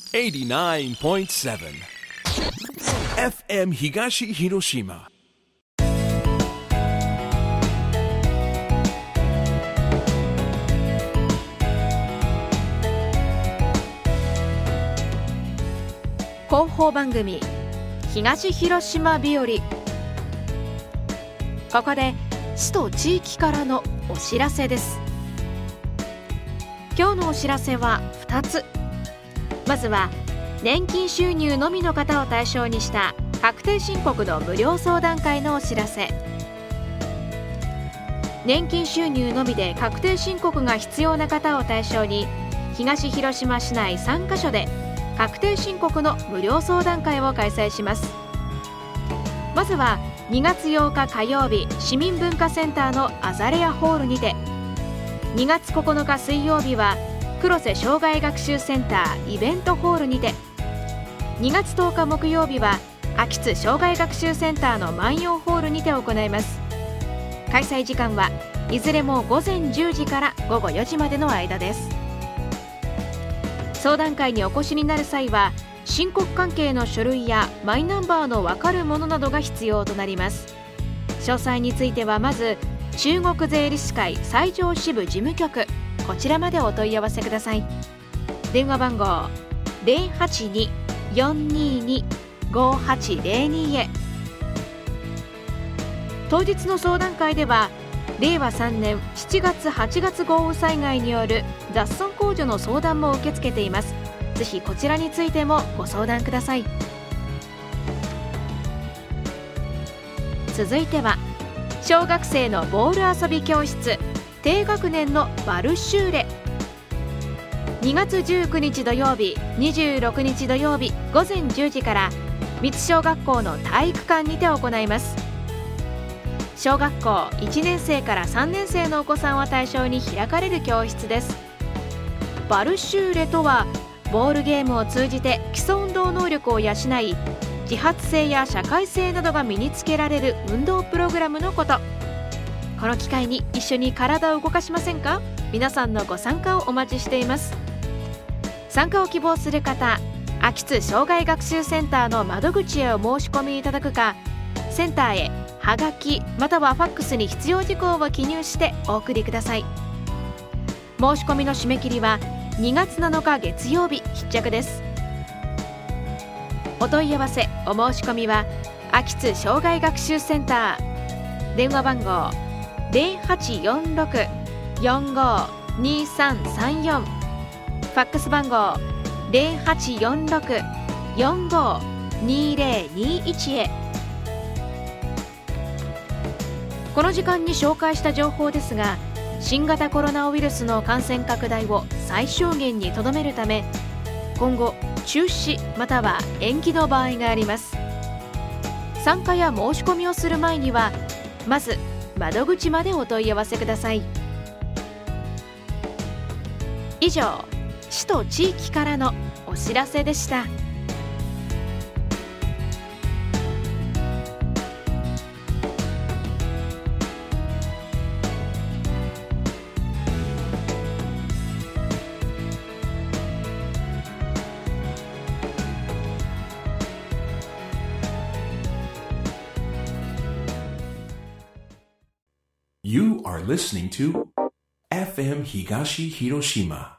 89.7 FM 東広島。 広報番組東広島日和。ここで市と地域からのお知らせです。今日のお知らせは2つ。まずは年金収入のみの方を対象にした確定申告の無料相談会のお知らせ。年金収入のみで確定申告が必要な方を対象に東広島市内3カ所で確定申告の無料相談会を開催します。まずは2月8日火曜日、市民文化センターのアザレアホールにて、2月9日水曜日は黒瀬障害学習センターイベントホールにて、2月10日木曜日は秋津障害学習センターの万葉ホールにて行います。開催時間はいずれも午前10時から午後4時までの間です。相談会にお越しになる際は申告関係の書類やマイナンバーの分かるものなどが必要となります。詳細についてはまず中国税理士会西条支部事務局、こちらまでお問い合わせください。電話番号 082-422-5802 へ。当日の相談会では令和3年7月8月豪雨災害による雑損控除の相談も受け付けています。ぜひこちらについてもご相談ください。続いては小学生のボール遊び教室低学年のバルシューレ。2月19日土曜日、26日土曜日午前10時から三津小学校の体育館にて行います。小学校1年生から3年生のお子さんを対象に開かれる教室です。バルシューレとはボールゲームを通じて基礎運動能力を養い、自発性や社会性などが身につけられる運動プログラムのこと。この機会に一緒に体を動かしませんか？皆さんのご参加をお待ちしています。参加を希望する方、秋津障害学習センターの窓口へお申し込みいただくか、センターへはがきまたはファックスに必要事項を記入してお送りください。申し込みの締め切りは2月7日月曜日必着です。お問い合わせお申し込みは秋津障害学習センター、電話番号 0846-452334、ファックス番号 0846-452021 へ。この時間に紹介した情報ですが、新型コロナウイルスの感染拡大を最小限にとどめるため、今後中止または延期の場合があります。参加や申し込みをする前にはまず窓口までお問い合わせください。以上、市と地域からのお知らせでした。 You are listening to FM 東広島